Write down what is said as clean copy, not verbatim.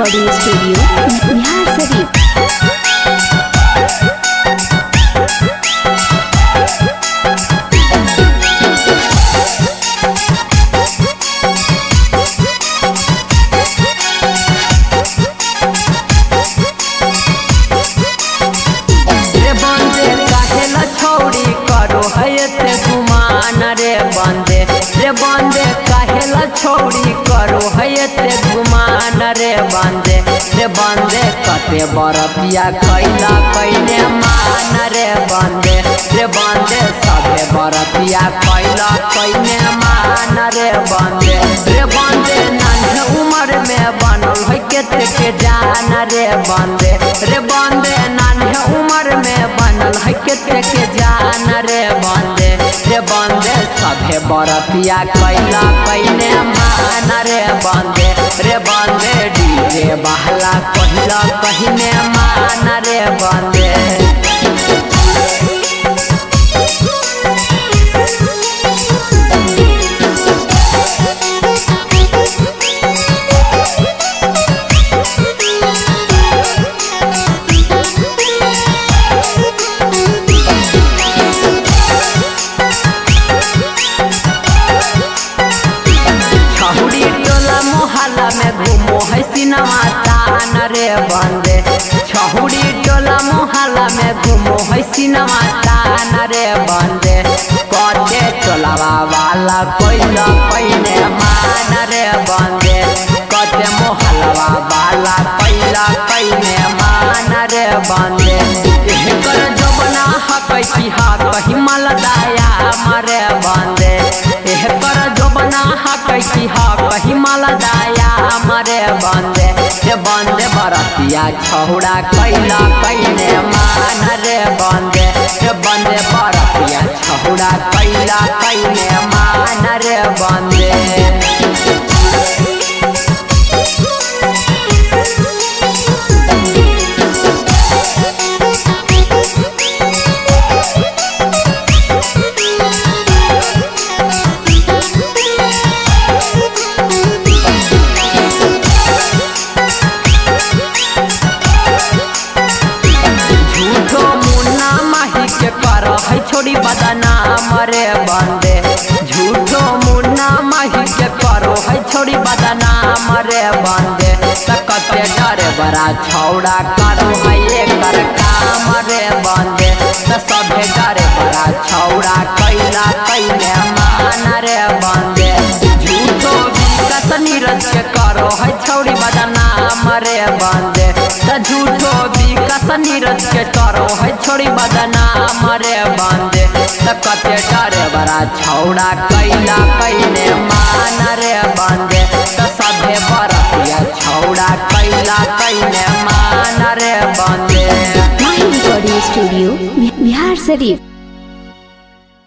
Recording studio Bihar Sharif. छोड़ी करो है ते गुमान रे बंदे कते बरतिया कैला कैने मान रे बंदे सबे बरतिया कैला कैने मान रे बंदे नन्हे उम्र में बनल है केते के जान रे बंदे नन्हे उम्र में बनल है केते के जान रे बंदे सभे बरतिया कैला कैने मान रे बंदे डीजे बहला कहला कहने मान रे बंदे। सिनेमा तान रे बंदे छहुड़ी टोला मोहल्ला में घूमो है सिनेमा तान रे बंदे कते टोलावा वाला कोइला कोइने मान रे बंदे कते मोहल्ला वाला कोइला कोइने मान रे बंदे एकर जबना हकै की हा कहि मलदाया मारे बंदे एकर जबना हकै की हा कहि मलदाया मारे बंदे बरतिया छहुड़ा कैला कैने मान रे बंदे बरतिया छहुड़ा कैला कैने मान रे बंदे। छोड़ी बदनाम रे बंदे झूठो मुन्ना माही के करो है छोड़ी बदनाम रे बंदे कते डरे बड़ा छौड़ा करो है एकर काम रे बंदे सभे डरे बड़ा छौड़ा कैला कैने मान रे बंदे झूठो विकास नीरज के करो है छोड़ी बदनाम रे बंदे झूठो विकास नीरज के करो है छोड़ी बदनाम रे बंदे कते डरे बड़ा छौड़ा कैला कैने मान रे बंदे सभे बरतिया छौड़ा कैला कैने मान रे बंदे। Recording studio Bihar Sharif.